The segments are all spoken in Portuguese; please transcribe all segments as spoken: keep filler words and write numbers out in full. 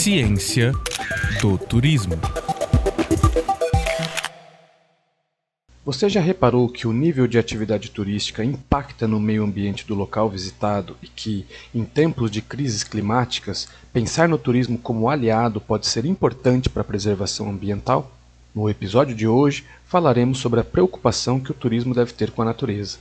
Ciência do turismo. Você já reparou que o nível de atividade turística impacta no meio ambiente do local visitado e que, em tempos de crises climáticas, pensar no turismo como aliado pode ser importante para a preservação ambiental? No episódio de hoje, falaremos sobre a preocupação que o turismo deve ter com a natureza.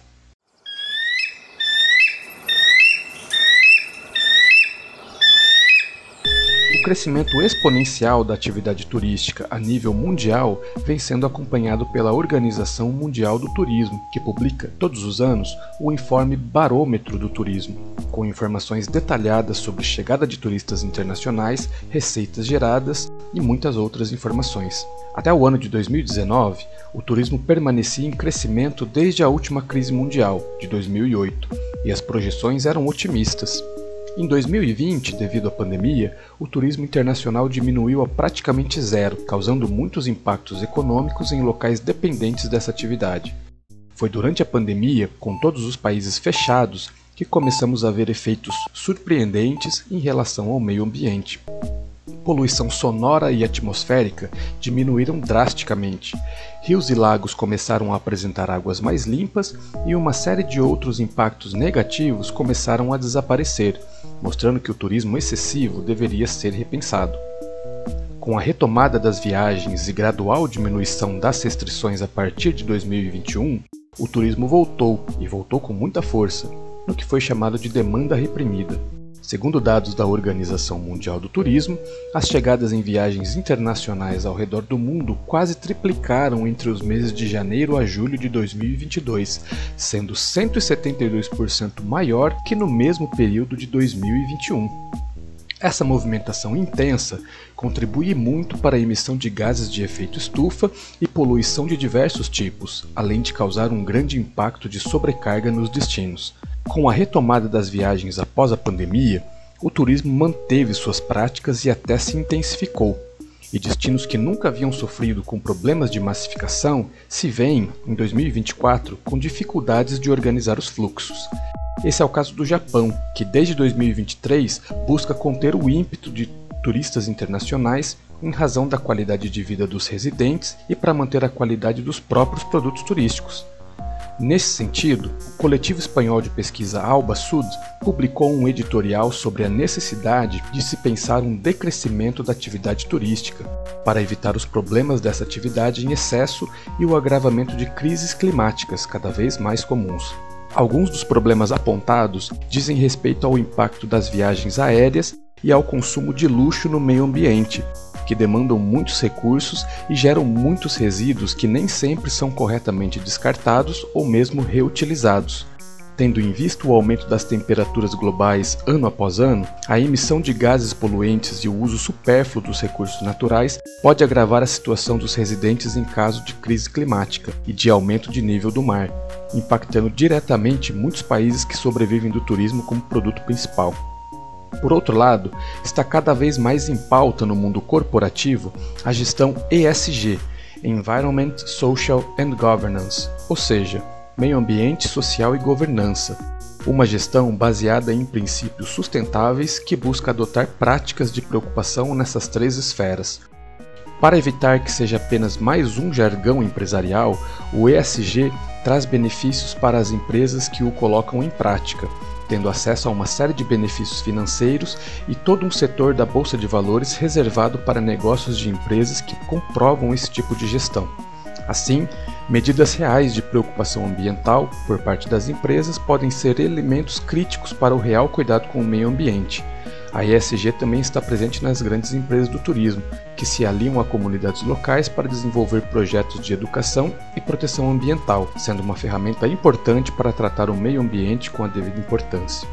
O crescimento exponencial da atividade turística a nível mundial vem sendo acompanhado pela Organização Mundial do Turismo, que publica, todos os anos, o informe Barômetro do Turismo, com informações detalhadas sobre chegada de turistas internacionais, receitas geradas e muitas outras informações. Até o ano de dois mil e dezenove, o turismo permanecia em crescimento desde a última crise mundial, de dois mil e oito, e as projeções eram otimistas. Em dois mil e vinte, devido à pandemia, o turismo internacional diminuiu a praticamente zero, causando muitos impactos econômicos em locais dependentes dessa atividade. Foi durante a pandemia, com todos os países fechados, que começamos a ver efeitos surpreendentes em relação ao meio ambiente. Poluição sonora e atmosférica diminuíram drasticamente. Rios e lagos começaram a apresentar águas mais limpas e uma série de outros impactos negativos começaram a desaparecer, mostrando que o turismo excessivo deveria ser repensado. Com a retomada das viagens e gradual diminuição das restrições a partir de dois mil e vinte e um, o turismo voltou, e voltou com muita força, no que foi chamado de demanda reprimida. Segundo dados da Organização Mundial do Turismo, as chegadas em viagens internacionais ao redor do mundo quase triplicaram entre os meses de janeiro a julho de dois mil e vinte e dois, sendo cento e setenta e dois por cento maior que no mesmo período de dois mil e vinte e um. Essa movimentação intensa contribui muito para a emissão de gases de efeito estufa e poluição de diversos tipos, além de causar um grande impacto de sobrecarga nos destinos. Com a retomada das viagens após a pandemia, o turismo manteve suas práticas e até se intensificou, e destinos que nunca haviam sofrido com problemas de massificação se veem, em dois mil e vinte e quatro, com dificuldades de organizar os fluxos. Esse é o caso do Japão, que desde dois mil e vinte e três busca conter o ímpeto de turistas internacionais em razão da qualidade de vida dos residentes e para manter a qualidade dos próprios produtos turísticos. Nesse sentido, o coletivo espanhol de pesquisa Alba Sud publicou um editorial sobre a necessidade de se pensar um decrescimento da atividade turística, para evitar os problemas dessa atividade em excesso e o agravamento de crises climáticas cada vez mais comuns. Alguns dos problemas apontados dizem respeito ao impacto das viagens aéreas e ao consumo de luxo no meio ambiente, que demandam muitos recursos e geram muitos resíduos que nem sempre são corretamente descartados ou mesmo reutilizados. Tendo em vista o aumento das temperaturas globais ano após ano, a emissão de gases poluentes e o uso supérfluo dos recursos naturais pode agravar a situação dos residentes em caso de crise climática e de aumento de nível do mar, impactando diretamente muitos países que sobrevivem do turismo como produto principal. Por outro lado, está cada vez mais em pauta no mundo corporativo a gestão E S G, Environment, Social and Governance, ou seja, meio ambiente, social e governança, uma gestão baseada em princípios sustentáveis que busca adotar práticas de preocupação nessas três esferas. Para evitar que seja apenas mais um jargão empresarial, o E S G traz benefícios para as empresas que o colocam em prática, tendo acesso a uma série de benefícios financeiros e todo um setor da Bolsa de Valores reservado para negócios de empresas que comprovam esse tipo de gestão. Assim, medidas reais de preocupação ambiental por parte das empresas podem ser elementos críticos para o real cuidado com o meio ambiente. A E S G também está presente nas grandes empresas do turismo, que se aliam a comunidades locais para desenvolver projetos de educação e proteção ambiental, sendo uma ferramenta importante para tratar o meio ambiente com a devida importância.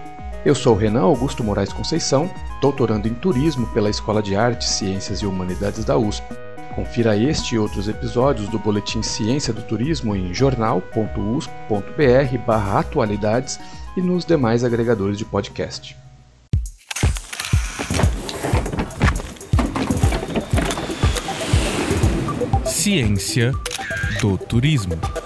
Eu sou Renan Augusto Moraes Conceição, doutorando em Turismo pela Escola de Artes, Ciências e Humanidades da U S P. Confira este e outros episódios do Boletim Ciência do Turismo em jornal ponto u s p ponto b r barra atualidades e nos demais agregadores de podcast. Ciência do turismo.